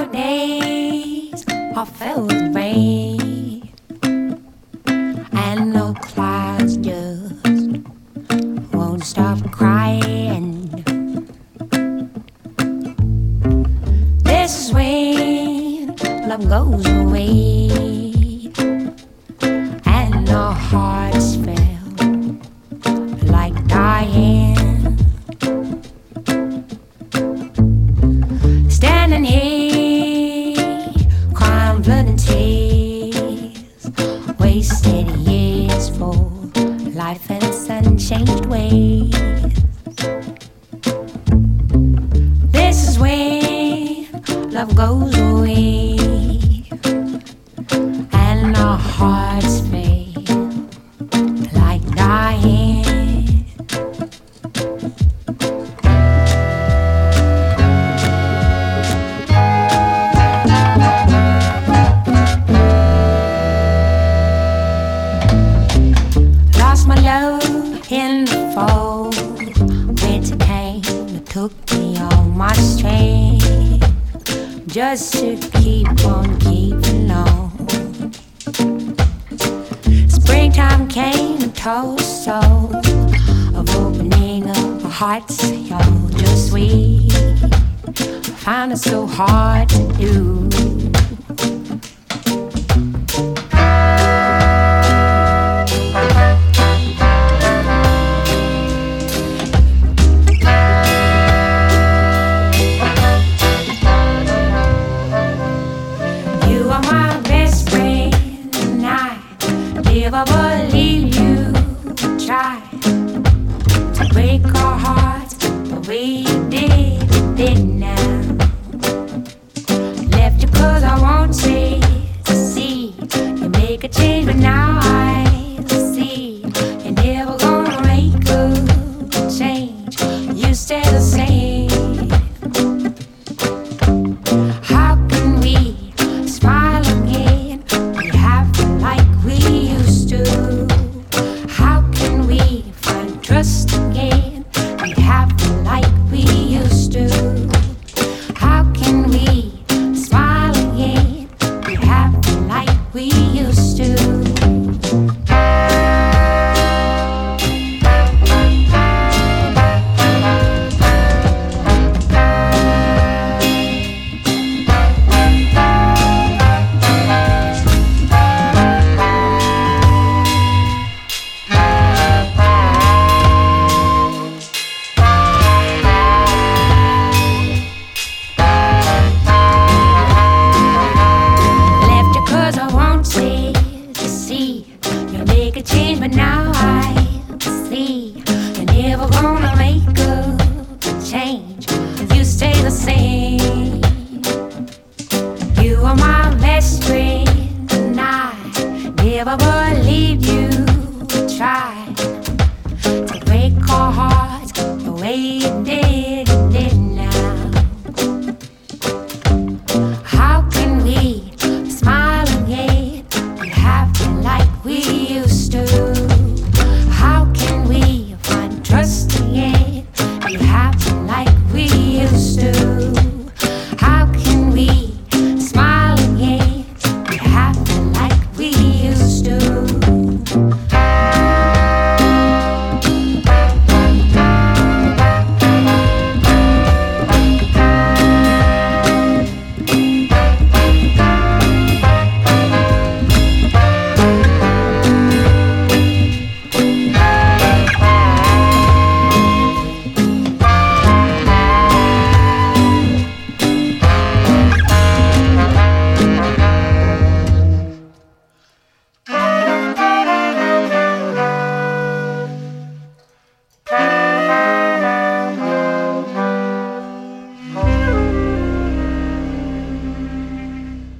days are filled with rain, and the clouds just won't stop crying. This is when love goes away, and our hearts feel like dying. Standing here, crying blood and tears, wasted years for life in its unchanged ways. This is when love goes away, and our hearts feel like dying. Lost my love in the fall, winter came and took me all my strength, just to keep on keeping on. Springtime came and told us so of opening up our hearts, y'all just sweet. Found it so hard to do.